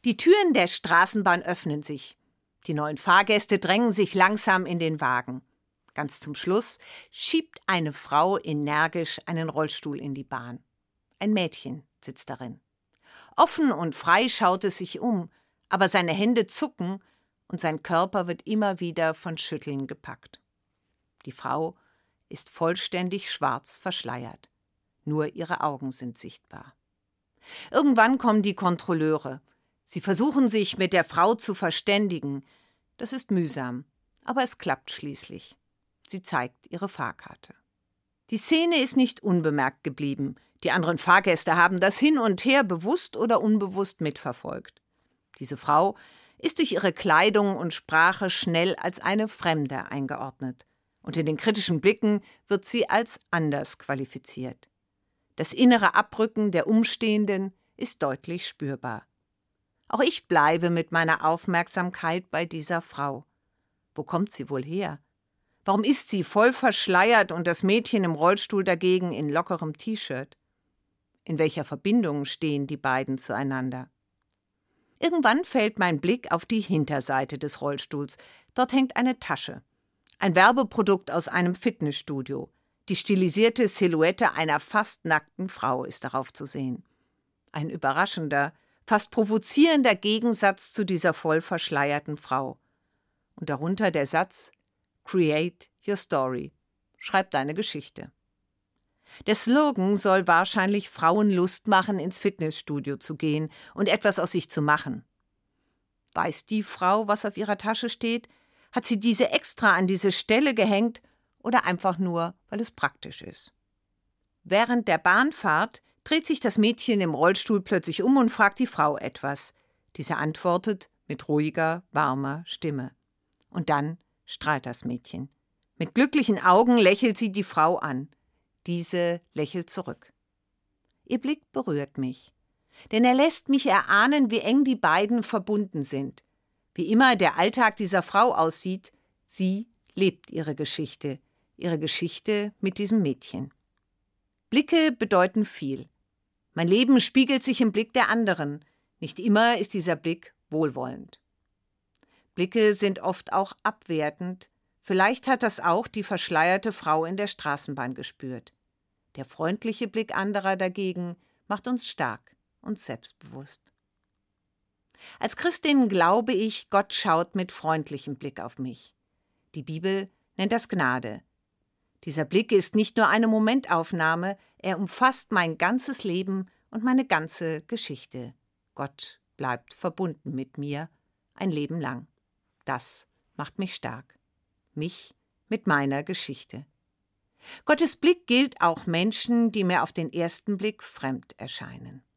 Die Türen der Straßenbahn öffnen sich. Die neuen Fahrgäste drängen sich langsam in den Wagen. Ganz zum Schluss schiebt eine Frau energisch einen Rollstuhl in die Bahn. Ein Mädchen sitzt darin. Offen und frei schaut es sich um, aber seine Hände zucken und sein Körper wird immer wieder von Schütteln gepackt. Die Frau ist vollständig schwarz verschleiert. Nur ihre Augen sind sichtbar. Irgendwann kommen die Kontrolleure. Sie versuchen sich mit der Frau zu verständigen. Das ist mühsam, aber es klappt schließlich. Sie zeigt ihre Fahrkarte. Die Szene ist nicht unbemerkt geblieben. Die anderen Fahrgäste haben das hin und her bewusst oder unbewusst mitverfolgt. Diese Frau ist durch ihre Kleidung und Sprache schnell als eine Fremde eingeordnet. Und in den kritischen Blicken wird sie als anders qualifiziert. Das innere Abrücken der Umstehenden ist deutlich spürbar. Auch ich bleibe mit meiner Aufmerksamkeit bei dieser Frau. Wo kommt sie wohl her? Warum ist sie voll verschleiert und das Mädchen im Rollstuhl dagegen in lockerem T-Shirt? In welcher Verbindung stehen die beiden zueinander? Irgendwann fällt mein Blick auf die Hinterseite des Rollstuhls. Dort hängt eine Tasche. Ein Werbeprodukt aus einem Fitnessstudio. Die stilisierte Silhouette einer fast nackten Frau ist darauf zu sehen. Ein überraschender, fast provozierender Gegensatz zu dieser voll verschleierten Frau. Und darunter der Satz: Create your story. Schreib deine Geschichte. Der Slogan soll wahrscheinlich Frauen Lust machen, ins Fitnessstudio zu gehen und etwas aus sich zu machen. Weiß die Frau, was auf ihrer Tasche steht? Hat sie diese extra an diese Stelle gehängt oder einfach nur, weil es praktisch ist? Während der Bahnfahrt dreht sich das Mädchen im Rollstuhl plötzlich um und fragt die Frau etwas. Diese antwortet mit ruhiger, warmer Stimme. Und dann strahlt das Mädchen. Mit glücklichen Augen lächelt sie die Frau an. Diese lächelt zurück. Ihr Blick berührt mich, denn er lässt mich erahnen, wie eng die beiden verbunden sind. Wie immer der Alltag dieser Frau aussieht, sie lebt ihre Geschichte mit diesem Mädchen. Blicke bedeuten viel. Mein Leben spiegelt sich im Blick der anderen. Nicht immer ist dieser Blick wohlwollend. Blicke sind oft auch abwertend. Vielleicht hat das auch die verschleierte Frau in der Straßenbahn gespürt. Der freundliche Blick anderer dagegen macht uns stark und selbstbewusst. Als Christin glaube ich, Gott schaut mit freundlichem Blick auf mich. Die Bibel nennt das Gnade. Dieser Blick ist nicht nur eine Momentaufnahme, er umfasst mein ganzes Leben und meine ganze Geschichte. Gott bleibt verbunden mit mir ein Leben lang. Das macht mich stark. Mich mit meiner Geschichte. Gottes Blick gilt auch Menschen, die mir auf den ersten Blick fremd erscheinen.